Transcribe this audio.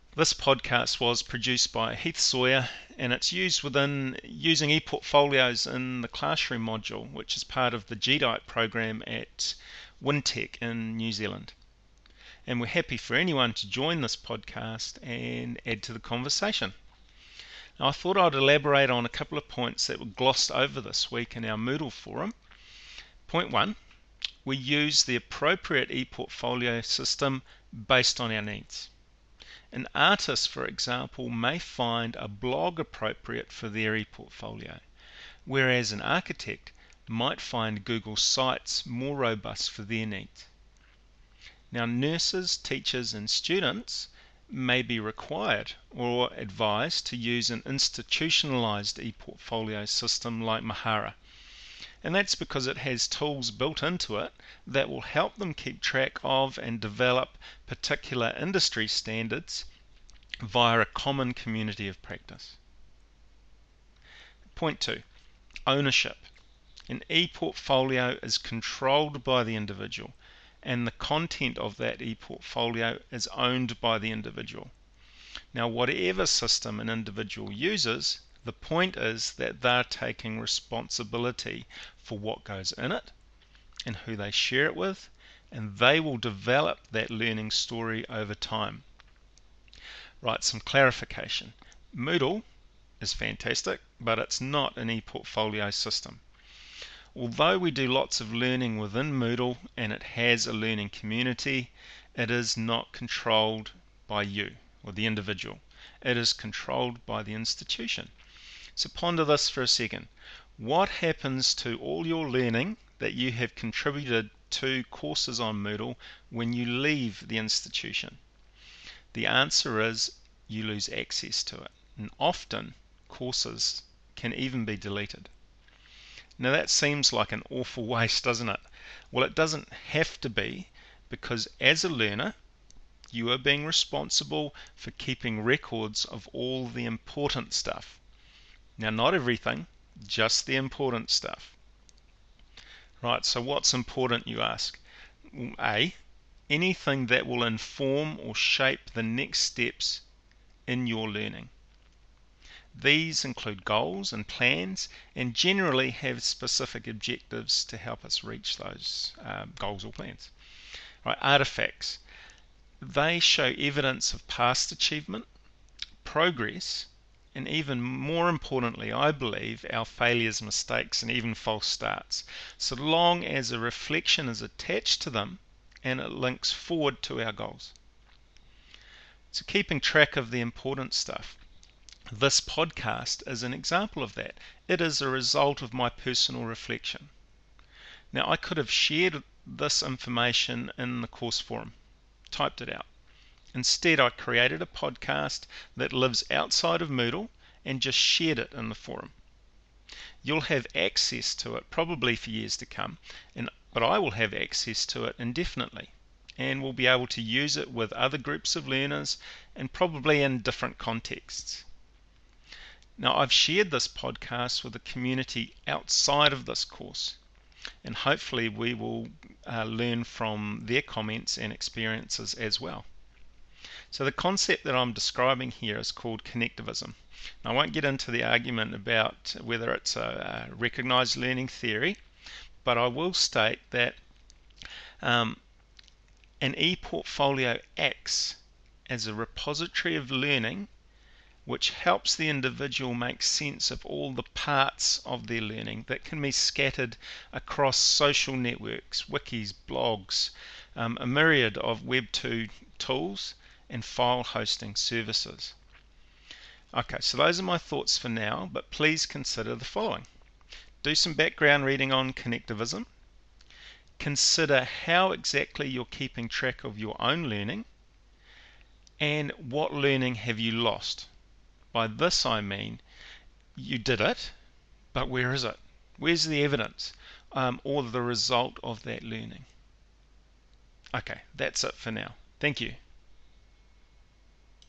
This podcast was produced by Heath Sawyer, and it's used within using ePortfolios in the classroom module, which is part of the GDITE program at Wintec in New Zealand. And we're happy for anyone to join this podcast and add to the conversation. Now, I thought I'd elaborate on a couple of points that were glossed over this week in our Moodle forum. Point 1, we use the appropriate ePortfolio system based on our needs. An artist, for example, may find a blog appropriate for their ePortfolio, whereas an architect might find Google Sites more robust for their needs. Now, nurses, teachers, and students may be required or advised to use an institutionalized ePortfolio system like Mahara. And that's because it has tools built into it that will help them keep track of and develop particular industry standards via a common community of practice. Point 2, ownership. An ePortfolio is controlled by the individual, and the content of that ePortfolio is owned by the individual. Now, whatever system an individual uses, the point is that they're taking responsibility for what goes in it and who they share it with, and they will develop that learning story over time. Right, some clarification. Moodle is fantastic, but it's not an ePortfolio system. Although we do lots of learning within Moodle and it has a learning community, it is not controlled by you or the individual. It is controlled by the institution. So ponder this for a second. What happens to all your learning that you have contributed to courses on Moodle when you leave the institution? The answer is you lose access to it, and often courses can even be deleted. Now that seems like an awful waste, doesn't it? Well, it doesn't have to be, because as a learner, you are being responsible for keeping records of all the important stuff. Now, not everything, just the important stuff. Right, so what's important, you ask? A, anything that will inform or shape the next steps in your learning. These include goals and plans, and generally have specific objectives to help us reach those goals or plans. Right, artifacts. They show evidence of past achievement, progress, and even more importantly, I believe, our failures, mistakes, and even false starts, so long as a reflection is attached to them and it links forward to our goals. So keeping track of the important stuff. This podcast is an example of that. It is a result of my personal reflection. Now, I could have shared this information in the course forum, typed it out. Instead, I created a podcast that lives outside of Moodle and just shared it in the forum. You'll have access to it probably for years to come, but I will have access to it indefinitely, and will be able to use it with other groups of learners and probably in different contexts. Now, I've shared this podcast with a community outside of this course, and hopefully we will learn from their comments and experiences as well. So the concept that I'm describing here is called connectivism. Now, I won't get into the argument about whether it's a recognized learning theory, but I will state that an ePortfolio acts as a repository of learning which helps the individual make sense of all the parts of their learning that can be scattered across social networks, wikis, blogs, a myriad of Web2 tools and file hosting services. Okay, so those are my thoughts for now, but please consider the following. Do some background reading on connectivism. Consider how exactly you're keeping track of your own learning, and what learning have you lost. By this I mean you did it, but where is it? Where's the evidence or the result of that learning? Okay, that's it for now. Thank you.